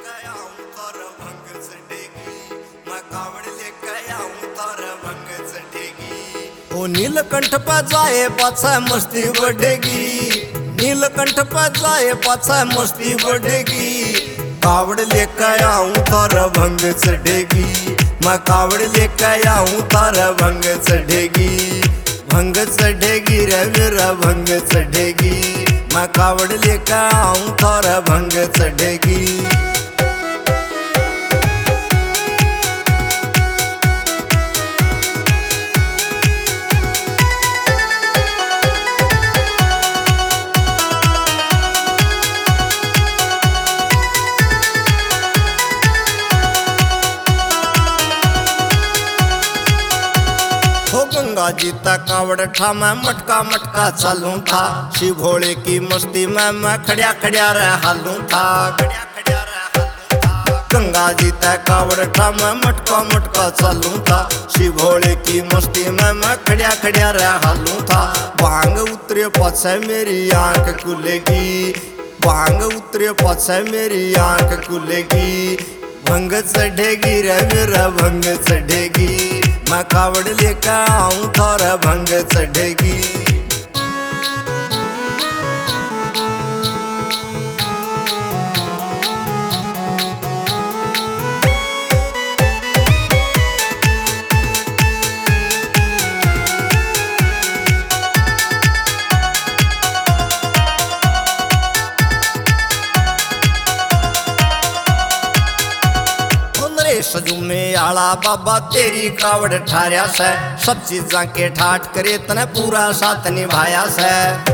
लेके आऊं थार भंग चढ़ेगी, मैं कावड़ लेके आऊं थार भंग चढ़ेगी। ओ नीलकंठ पे जाए पाछा मस्ती बढ़ेगी, नीलकंठ पे जाए पाछा मस्ती बढ़ेगी। कावड़ लेके आऊं थार भंग चढ़ेगी, मैं कावड़ लेके आऊं थार भंग चढ़ेगी। भंग चढ़ेगी रे मेरा भंग चढ़ेगी, मैं कावड़ लेके आऊं थार भंग चढ़ेगी। गंगा जी तक कावड़ ठा मैं मटका मटका चालू था, शिव भोले की मस्ती में मैं खड़िया खड़िया रह हालू था। गंगा जी तक कावड़ ठा मैं मटका मटका चालू था, शिव भोले की मस्ती में मैं खड़िया खड़िया रह हालू था। भांग उतरे पाछे मेरी आंख खुलेगी, भांग उतरे पाछे मेरी आंख खुलेगी। भंग चढ़ेगी रे मेरा भंग चढ़ेगी, मैं कावड़ लेके आऊं थार भंग चढ़ेगी। सजुमे आला बाबा तेरी कावड़ ठारिया से, सब चीजा के ठाट करे तने पूरा साथ निभाया से।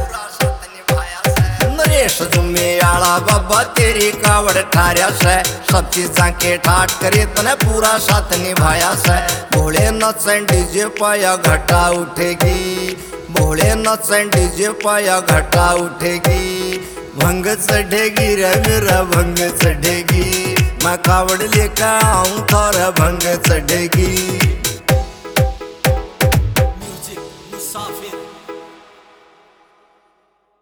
नरेश जुमे आला बाबा तेरी कावड़ ठारिया से, सब चीजा के ठाट करे तने पूरा साथ निभाया से। भोले नचन डीजे पाया घटा उठेगी, भोले नचन डीजे पाया घटा उठेगी। भंग चढ़ेगी रे मेरा भंग चढ़ेगी, मैं कावड़ लेके आऊं थार भंग चढ़ेगी। म्यूजिक मुसाफिर।